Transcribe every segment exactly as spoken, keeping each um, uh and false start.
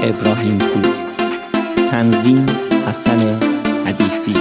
İbrahim Pur, Tənzim Həsən Hədisi.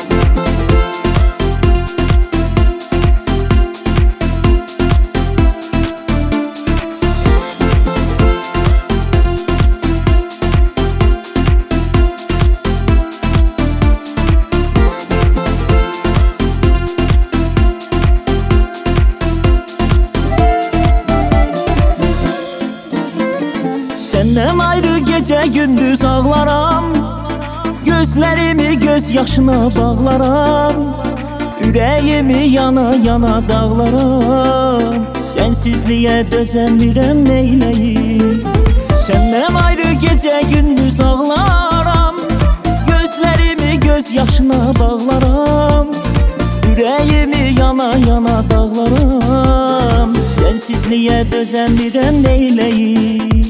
Senden ayrı gece gündüz ağlaram, gözlerimi göz yaşına bağlaram, yüreğimi yana yana dağlaram. Sensizliğe dözemirim neyleyim. Senden ayrı gece gündüz ağlaram, gözlerimi göz yaşına bağlaram, yüreğimi yana yana dağlaram. Sensizliğe dözemirim neyleyim.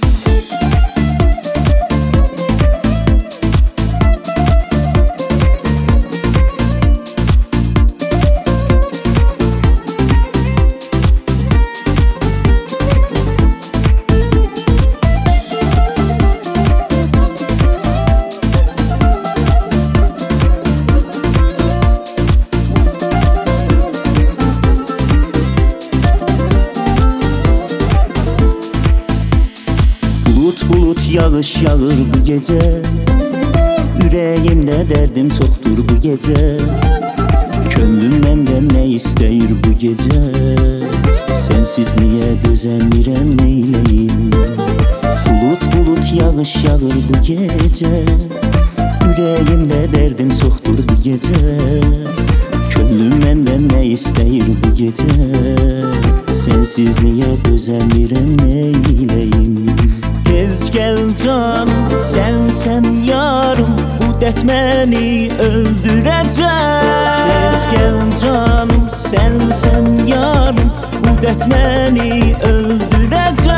Bulut bulut yağış yağır bu gece, yüreğimde derdim çoktur bu gece. Könlüm benden ne isteyir bu gece, sensizliğe dözemirem neyleyim. Bulut bulut yağış yağır bu gece, yüreğimde derdim çoktur bu gece. Könlüm benden ne isteyir bu gece, sensizliğe dözemirem neyleyim. Tez gel can, sen sen yarım, bu dert beni öldürecek. Tez gel can, sen sen yarım, bu dert beni öldürecek.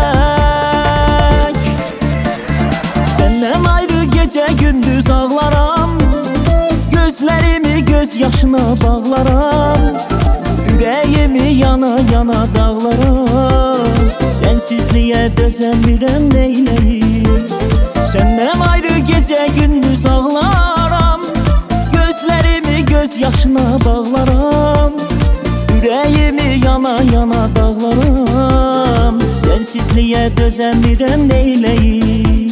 Senden ayrı gece gündüz ağlaram, gözlerimi göz yaşına bağlaram, yüreğimi yana yana dağlaram. Sensizliğe dözemirem neyleyim. Senden ayrı gece gündüz ağlaram, gözlerimi göz yaşına bağlaram, yüreğimi yana yana dağlaram. Sensizliğe dözemirem neyleyim.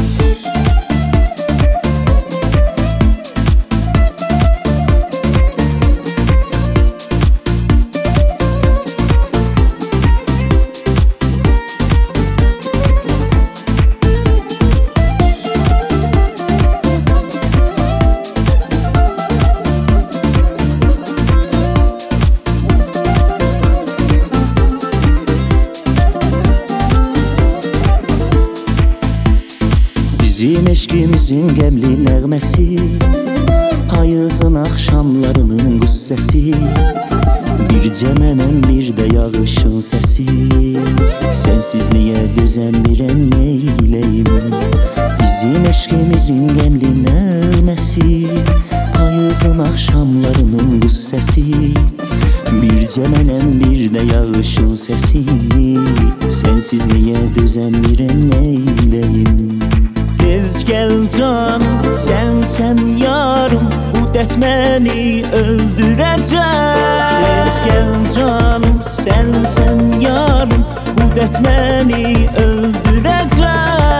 Bizim eşkimizin qəmli nəğməsi, payızın axşamlarının quz səsi, bircə mənəm bir də yağışın səsi. Sensizliğe dözəmirəm neyleyim. Bizim eşkimizin qəmli nəğməsi, payızın axşamlarının quz səsi, bircə mənəm bir də yağışın səsi. Sensizliğe dözəmirəm neyleyim. Tez gel can, sen sen yarım, bu dert beni öldürecek. Tez gel can, sen sen yarım, bu dert beni öldürecek.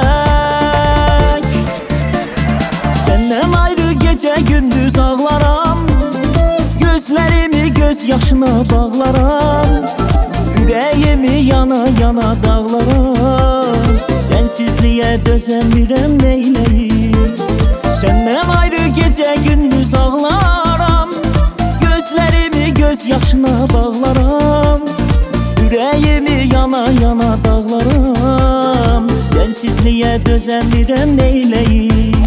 Senden ayrı gece gündüz ağlaram, gözlerimi göz yaşına bağlaram, yüreğimi yana yana dağlaram. Sensizliğe dözemirem neyleyim. Senden ayrı gece gündüz ağlaram, gözlerimi göz yaşına bağlaram, yüreğimi yana yana dağlaram. Sensizliğe dözemirem neyleyim.